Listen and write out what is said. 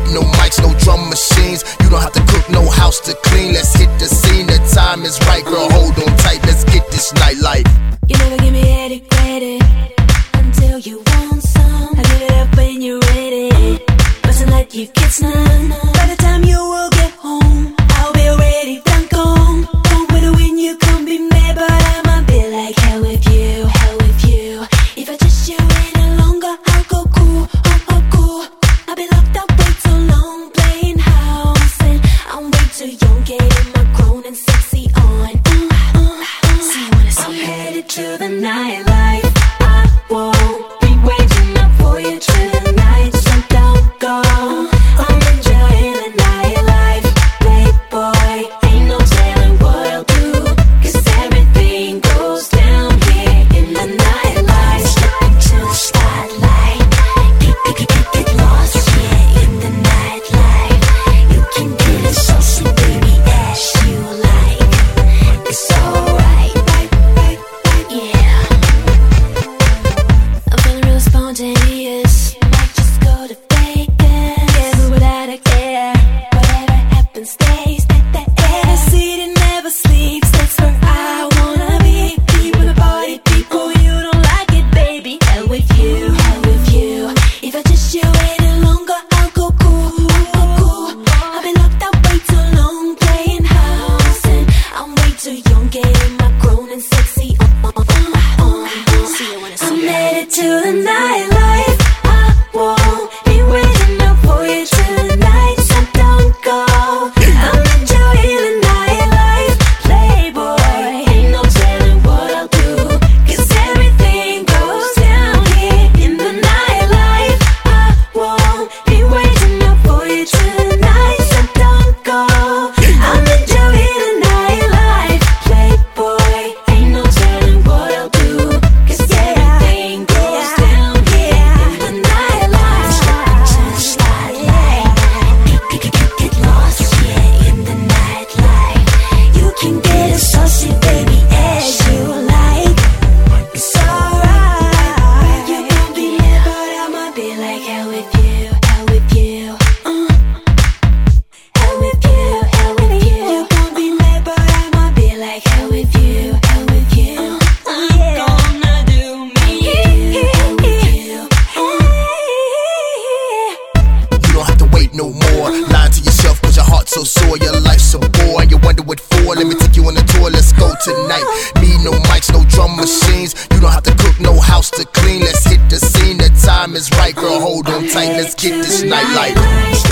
no mics, no drum machines. You don't have to cook, no house to clean. Let's hit the scene, the time is right. Girl, hold on tight, let's get this nightlife. You never give me any credit until you want some. I give it up when you're ready, bustin' like you get none. By the time you will get home, I'll be already done gone. Don't wait when you come be mad, but I'ma be like hell with you, hell with you. If I just you any longer, I'll go cool, oh cool. I've been locked up way too long, playing house, and I'm way too young, getting my grown and sexy on. I'm headed to the nightlife. I won't be waiting up for you tonight, so don't go. I'm enjoying the nightlife, playboy. Ain't no telling what I'll do, 'cause everything goes down here in the nightlife. Step into the spotlight, get lost, yeah, in the nightlife. You can get as saucy, baby, as you like. It's alright, yeah. I'm feeling real spontaneous. Might just go to Vegas, yeah, but without a care. Whatever happens stays. That city never sleeps. That's where I wanna be. Be with the party people. You don't like it, baby. Hell with you, hell with you. If I just you any longer, I'll go cool, I've been locked up way too long, playing house, and I'm way too young, getting my grown and sexy on. I'm headed to the nightlife. I won't be waiting up for you tonight, so don't go. I'm enjoying the nightlife, playboy. Ain't no telling what I'll do, 'cause everything goes down here in the nightlife. I won't be waiting up for you tonight, so don't go. I'm enjoying the nightlife, playboy. Ain't no telling what I'll do, 'cause everything goes down here in the nightlife. Step into the spotlight, get lost, yeah, in the nightlife. You can get as saucy, baby, as you like. It's alright. You gon' be mad, but I'ma be like hell with you, hell with you. Hell with you, hell with you. You gon' be mad, but I'ma be like hell with you, hell with you. I'm gonna do me, hell with you. You don't have to wait no more. Lying to yourself 'cause your heart's so sore. Your life's so boring, you wonder what for. Let me take you on a tour, let's go tonight. Need no mics, no drum machines. You don't have to cook, no house to clean. Let's hit the scene, the time is right. Girl, hold on tight, let's get this nightlife.